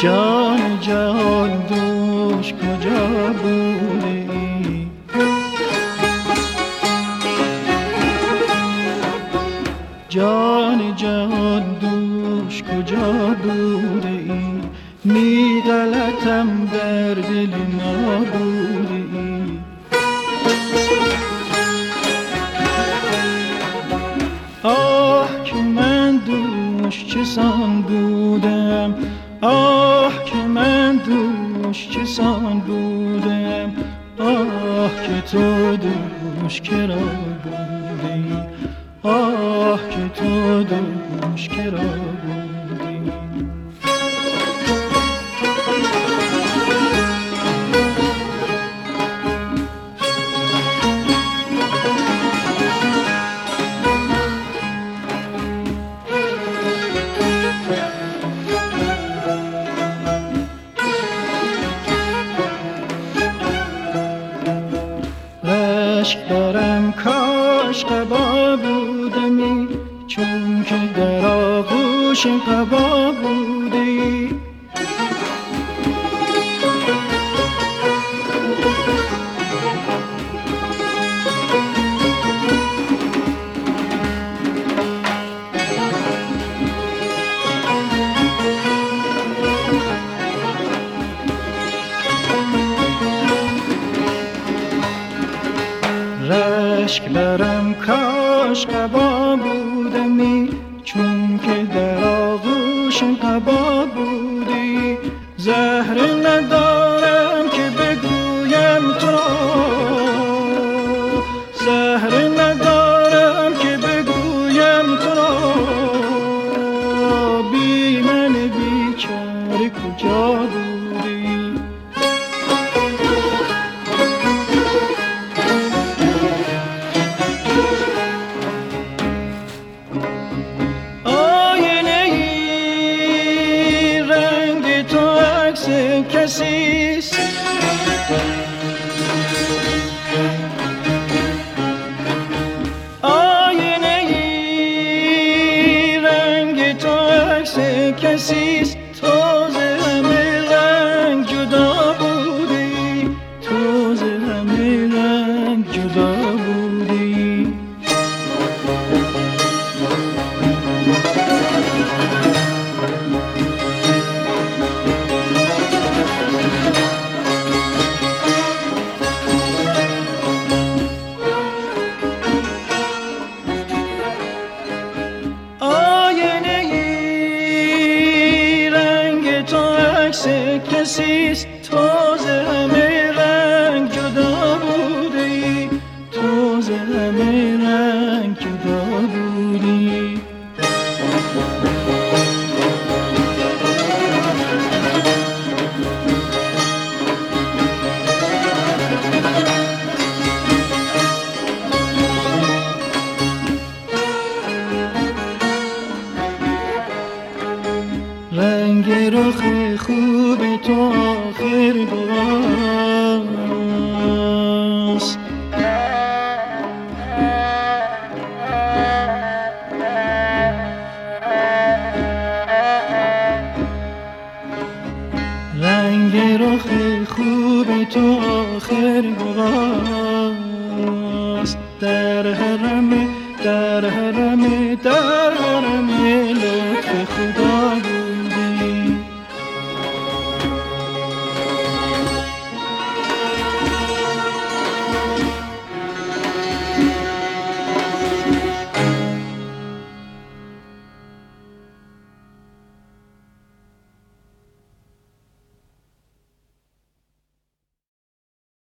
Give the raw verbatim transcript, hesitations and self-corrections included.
جان جهان دوش کجا بوده ای؟ جان جهان دوش کجا بوده ای؟ می غلطم در دل ما بوده ای. آه که من دوش چسان بودم، آه که من دوش چسان بودم، آه که تو دوش کرا بوده ای، آه که تو دوش کرا بوده ای. رشک دارم کاش قبا بودمی، چون که در آغوش قبا بودی. رشک برم کاش قبا بودمی، چون که در آغوش قبا بودی. زهر ندارم که بگویم تو را، زهر ندارم که بگویم تو را، بی من بیچاره کجا بودی. کسیست آینه ای رنگ تو عکس کسیست، تو ز همه رنگ جدا بودی، تو ز همه رنگ جدا بودی. کسیست تو ز همه رنگ جدا بودی، تو ز همه رنگ جدا بودی. رنگ رخ خوب تو آخر گواست، رنگ رخ خوب تو آخر گواست. در حرم در حرم در